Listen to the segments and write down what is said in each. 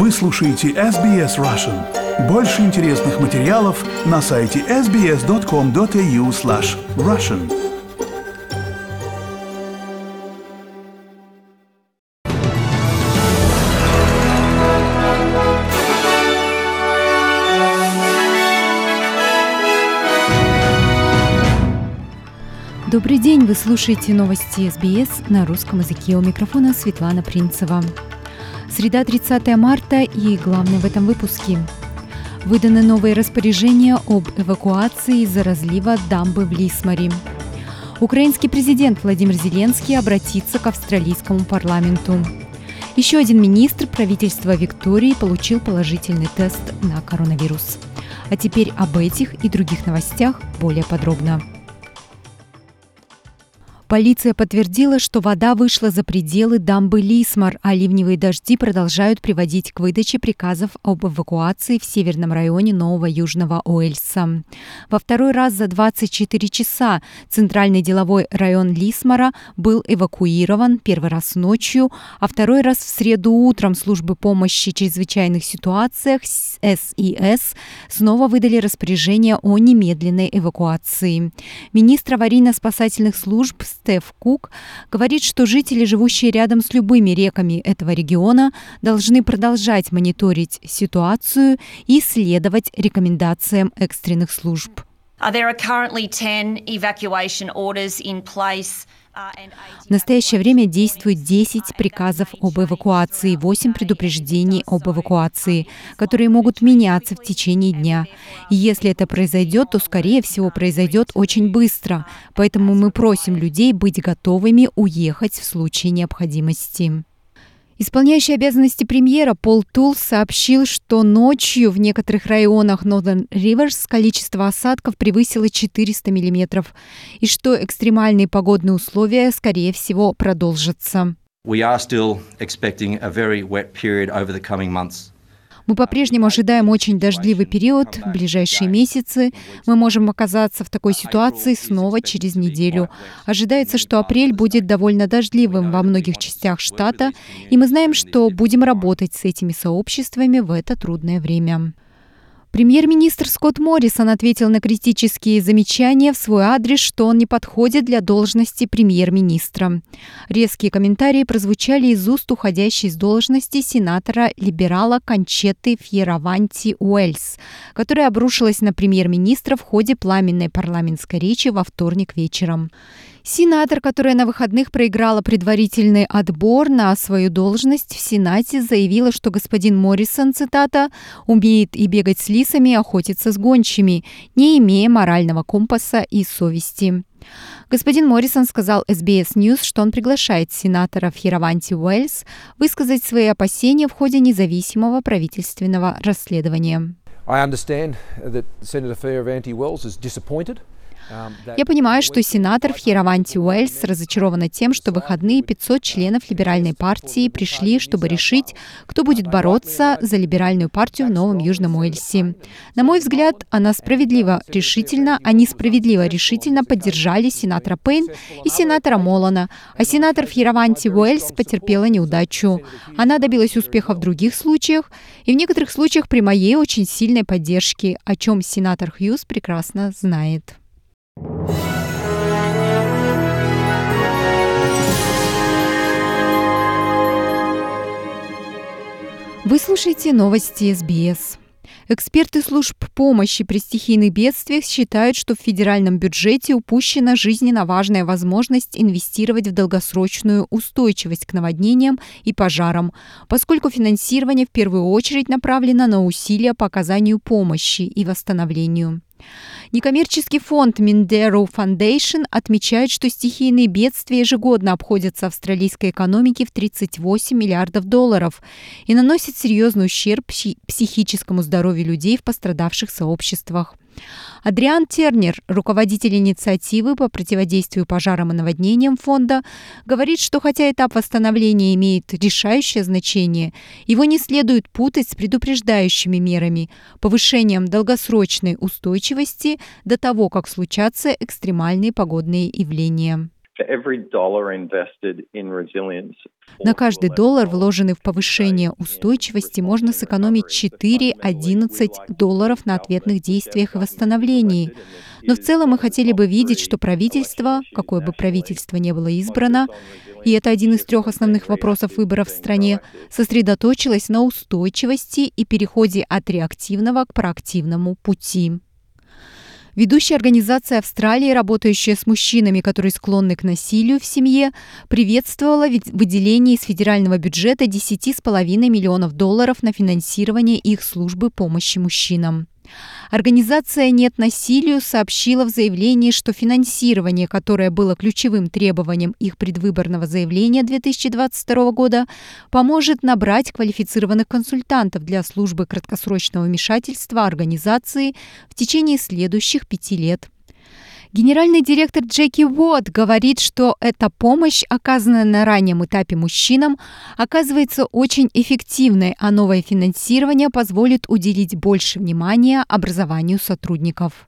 Вы слушаете SBS Russian. Больше интересных материалов на сайте sbs.com.au/russian. Добрый день, вы слушаете новости СБС на русском языке. У микрофона Светлана Принцева. Среда, 30 марта, и главное в этом выпуске. Выданы новые распоряжения об эвакуации из-за разлива дамбы в Лисмаре. Украинский президент Владимир Зеленский обратится к австралийскому парламенту. Еще один министр правительства Виктории получил положительный тест на коронавирус. А теперь об этих и других новостях более подробно. Полиция подтвердила, что вода вышла за пределы дамбы Лисмар, а ливневые дожди продолжают приводить к выдаче приказов об эвакуации в северном районе Нового Южного Уэльса. Во второй раз за 24 часа центральный деловой район Лисмара был эвакуирован, первый раз ночью, а второй раз в среду утром службы помощи в чрезвычайных ситуациях СИС снова выдали распоряжение о немедленной эвакуации. Министр аварийно-спасательных служб Стеф Кук говорит, что жители, живущие рядом с любыми реками этого региона, должны продолжать мониторить ситуацию и следовать рекомендациям экстренных служб. В настоящее время действует 10 приказов об эвакуации, 8 предупреждений об эвакуации, которые могут меняться в течение дня. И если это произойдет, то, скорее всего, произойдет очень быстро. Поэтому мы просим людей быть готовыми уехать в случае необходимости. Исполняющий обязанности премьера Пол Тулс сообщил, что ночью в некоторых районах Northern Rivers количество осадков превысило 400 миллиметров, и что экстремальные погодные условия, скорее всего, продолжатся. Мы по-прежнему ожидаем очень дождливый период в ближайшие месяцы. Мы можем оказаться в такой ситуации снова через неделю. Ожидается, что апрель будет довольно дождливым во многих частях штата, и мы знаем, что будем работать с этими сообществами в это трудное время. Премьер-министр Скотт Моррисон ответил на критические замечания в свой адрес, что он не подходит для должности премьер-министра. Резкие комментарии прозвучали из уст уходящей с должности сенатора-либерала Кончетты Фьераванти-Уэльс, которая обрушилась на премьер-министра в ходе пламенной парламентской речи во вторник вечером. Сенатор, которая на выходных проиграла предварительный отбор на свою должность в Сенате, заявила, что господин Моррисон, цитата, «умеет и бегать с лисами, и охотиться с гончими, не имея морального компаса и совести». Господин Моррисон сказал SBS News, что он приглашает сенатора Фьераванти-Уэльс высказать свои опасения в ходе независимого правительственного расследования. Я понимаю, что сенатор Фьераванти-Уэльс разочарована тем, что в выходные 500 членов либеральной партии пришли, чтобы решить, кто будет бороться за либеральную партию в Новом Южном Уэльсе. На мой взгляд, они справедливо решительно поддержали сенатора Пейн и сенатора Молана, а сенатор Фьераванти-Уэльс потерпела неудачу. Она добилась успеха в других случаях, и в некоторых случаях при моей очень сильной поддержке, о чем сенатор Хьюз прекрасно знает. Вы слушаете новости СБС. Эксперты служб помощи при стихийных бедствиях считают, что в федеральном бюджете упущена жизненно важная возможность инвестировать в долгосрочную устойчивость к наводнениям и пожарам, поскольку финансирование в первую очередь направлено на усилия по оказанию помощи и восстановлению. Некоммерческий фонд Mindero Foundation отмечает, что стихийные бедствия ежегодно обходятся австралийской экономике в $38 миллиардов и наносят серьезный ущерб психическому здоровью людей в пострадавших сообществах. Адриан Тернер, руководитель инициативы по противодействию пожарам и наводнениям фонда, говорит, что хотя этап восстановления имеет решающее значение, его не следует путать с предупреждающими мерами, повышением долгосрочной устойчивости до того, как случатся экстремальные погодные явления. На каждый доллар, вложенный в повышение устойчивости, можно сэкономить 4-11 долларов на ответных действиях и восстановлении. Но в целом мы хотели бы видеть, что правительство, какое бы правительство ни было избрано, и это один из 3 основных вопросов выборов в стране, сосредоточилось на устойчивости и переходе от реактивного к проактивному пути. Ведущая организация Австралии, работающая с мужчинами, которые склонны к насилию в семье, приветствовала выделение из федерального бюджета $10,5 миллионов на финансирование их службы помощи мужчинам. Организация «Нет насилию» сообщила в заявлении, что финансирование, которое было ключевым требованием их предвыборного заявления 2022 года, поможет набрать квалифицированных консультантов для службы краткосрочного вмешательства организации в течение следующих 5 лет. Генеральный директор Джеки Уотт говорит, что эта помощь, оказанная на раннем этапе мужчинам, оказывается очень эффективной, а новое финансирование позволит уделить больше внимания образованию сотрудников.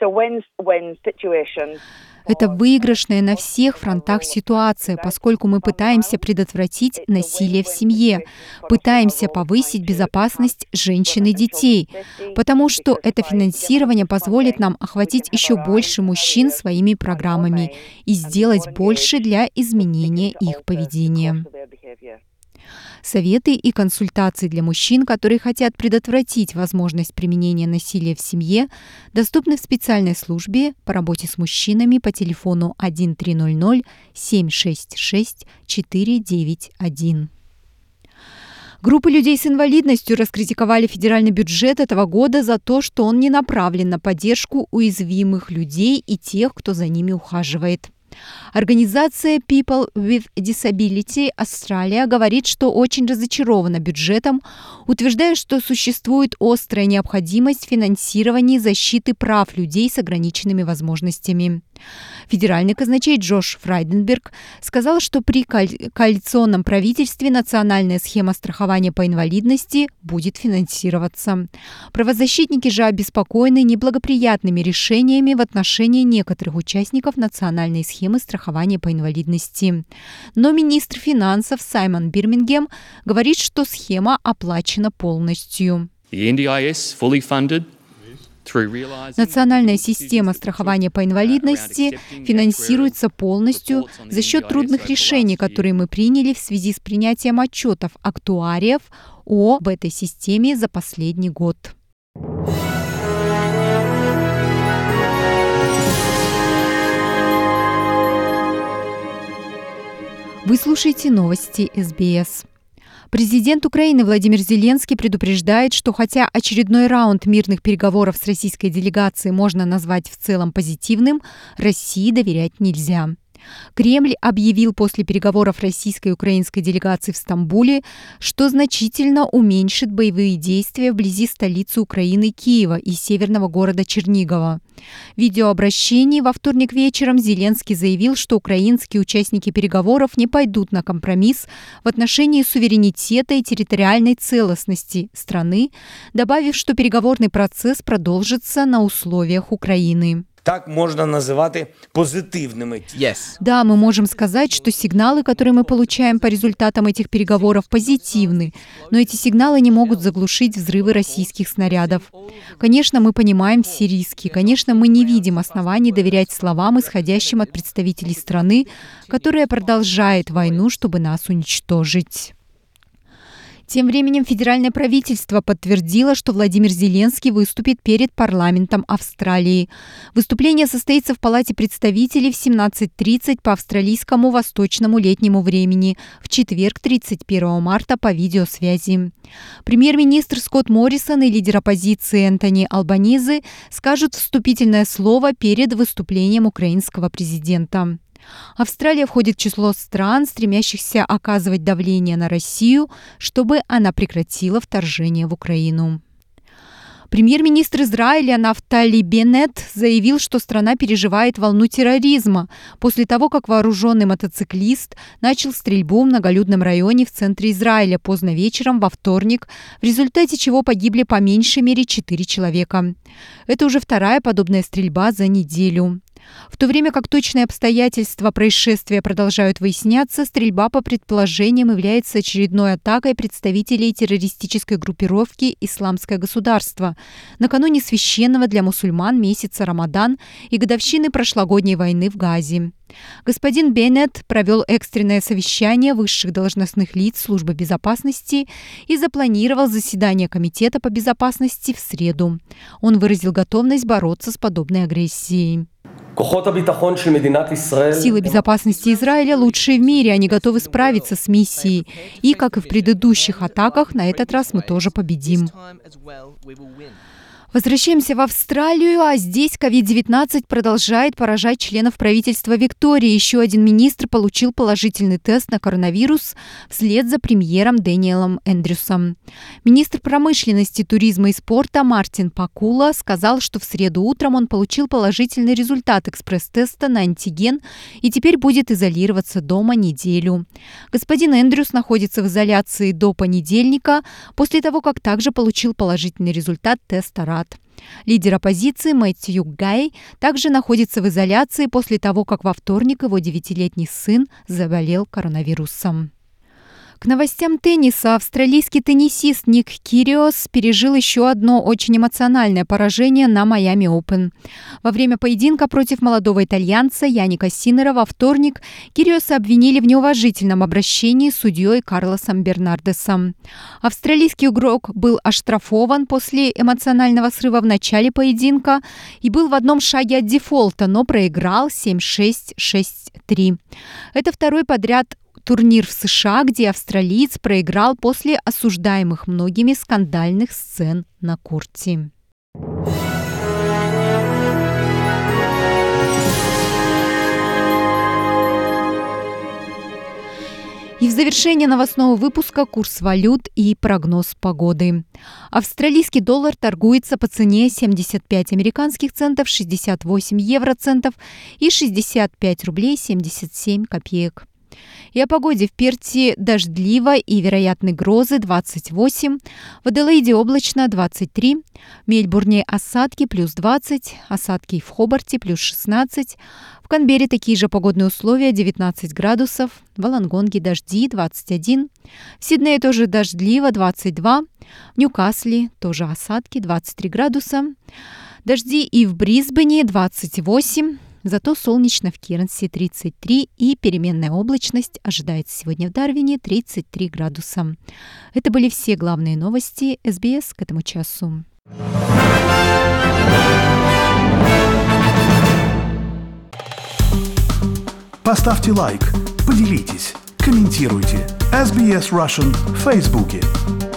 Это выигрышная на всех фронтах ситуация, поскольку мы пытаемся предотвратить насилие в семье, пытаемся повысить безопасность женщин и детей, потому что это финансирование позволит нам охватить еще больше мужчин своими программами и сделать больше для изменения их поведения. Советы и консультации для мужчин, которые хотят предотвратить возможность применения насилия в семье, доступны в специальной службе по работе с мужчинами по телефону 1300-766-491. Группы людей с инвалидностью раскритиковали федеральный бюджет этого года за то, что он не направлен на поддержку уязвимых людей и тех, кто за ними ухаживает. Организация People with Disability Australia говорит, что очень разочарована бюджетом, утверждая, что существует острая необходимость финансирования защиты прав людей с ограниченными возможностями. Федеральный казначей Джош Фрайденберг сказал, что при коалиционном правительстве национальная схема страхования по инвалидности будет финансироваться. Правозащитники же обеспокоены неблагоприятными решениями в отношении некоторых участников национальной схемы страхования по инвалидности. Но министр финансов Саймон Бирмингем говорит, что схема оплачена полностью. Национальная система страхования по инвалидности финансируется полностью за счет трудных решений, которые мы приняли в связи с принятием отчетов актуариев об этой системе за последний год. Вы слушаете новости СБС. Президент Украины Владимир Зеленский предупреждает, что хотя очередной раунд мирных переговоров с российской делегацией можно назвать в целом позитивным, России доверять нельзя. Кремль объявил после переговоров российской и украинской делегаций в Стамбуле, что значительно уменьшит боевые действия вблизи столицы Украины Киева и северного города Чернигова. В видеообращении во вторник вечером Зеленский заявил, что украинские участники переговоров не пойдут на компромисс в отношении суверенитета и территориальной целостности страны, добавив, что переговорный процесс продолжится на условиях Украины. Так можно называть позитивными. Да, мы можем сказать, что сигналы, которые мы получаем по результатам этих переговоров, позитивны, но эти сигналы не могут заглушить взрывы российских снарядов. Конечно, мы понимаем все риски. Конечно, мы не видим оснований доверять словам, исходящим от представителей страны, которая продолжает войну, чтобы нас уничтожить. Тем временем федеральное правительство подтвердило, что Владимир Зеленский выступит перед парламентом Австралии. Выступление состоится в Палате представителей в 17:30 по австралийскому восточному летнему времени в четверг, 31 марта по видеосвязи. Премьер-министр Скотт Моррисон и лидер оппозиции Энтони Албанезе скажут вступительное слово перед выступлением украинского президента. Австралия входит в число стран, стремящихся оказывать давление на Россию, чтобы она прекратила вторжение в Украину. Премьер-министр Израиля Нафтали Беннет заявил, что страна переживает волну терроризма после того, как вооруженный мотоциклист начал стрельбу в многолюдном районе в центре Израиля поздно вечером во вторник, в результате чего погибли по меньшей мере 4 человека. Это уже вторая подобная стрельба за неделю. В то время как точные обстоятельства происшествия продолжают выясняться, стрельба по предположениям является очередной атакой представителей террористической группировки «Исламское государство» накануне священного для мусульман месяца Рамадан и годовщины прошлогодней войны в Газе. Господин Беннет провел экстренное совещание высших должностных лиц службы безопасности и запланировал заседание Комитета по безопасности в среду. Он выразил готовность бороться с подобной агрессией. Силы безопасности Израиля лучшие в мире, они готовы справиться с миссией. И, как и в предыдущих атаках, на этот раз мы тоже победим. Возвращаемся в Австралию, а здесь COVID-19 продолжает поражать членов правительства Виктории. Еще один министр получил положительный тест на коронавирус вслед за премьером Дэниелом Эндрюсом. Министр промышленности, туризма и спорта Мартин Пакула сказал, что в среду утром он получил положительный результат экспресс-теста на антиген и теперь будет изолироваться дома неделю. Господин Эндрюс находится в изоляции до понедельника, после того, как также получил положительный результат теста РАД. Лидер оппозиции Мэтью Гай также находится в изоляции после того, как во вторник его 9-летний сын заболел коронавирусом. К новостям тенниса. Австралийский теннисист Ник Кириос пережил еще одно очень эмоциональное поражение на Майами Open. Во время поединка против молодого итальянца Яника Синнера во вторник Кириоса обвинили в неуважительном обращении с судьей Карлосом Бернардесом. Австралийский игрок был оштрафован после эмоционального срыва в начале поединка и был в одном шаге от дефолта, но проиграл 7-6, 6-3. Это второй подряд турнир в США, где австралиец проиграл после осуждаемых многими скандальных сцен на корте. И в завершение новостного выпуска курс валют и прогноз погоды. Австралийский доллар торгуется по цене 75 американских центов, 68 евроцентов и 65 рублей 77 копеек. И о погоде. В Перте дождливо и вероятны грозы 28, в Аделаиде облачно 23, в Мельбурне осадки плюс 20, осадки в Хобарте плюс 16, в Канберре такие же погодные условия 19 градусов, в Волонгонге дожди 21, в Сиднее тоже дождливо 22, в Ньюкасле тоже осадки 23 градуса, дожди и в Брисбене 28, зато солнечно в Кернсе 33 и переменная облачность ожидается сегодня в Дарвине 33 градуса. Это были все главные новости СБС к этому часу. Поставьте лайк, поделитесь, комментируйте. SBS Russian в Фейсбуке.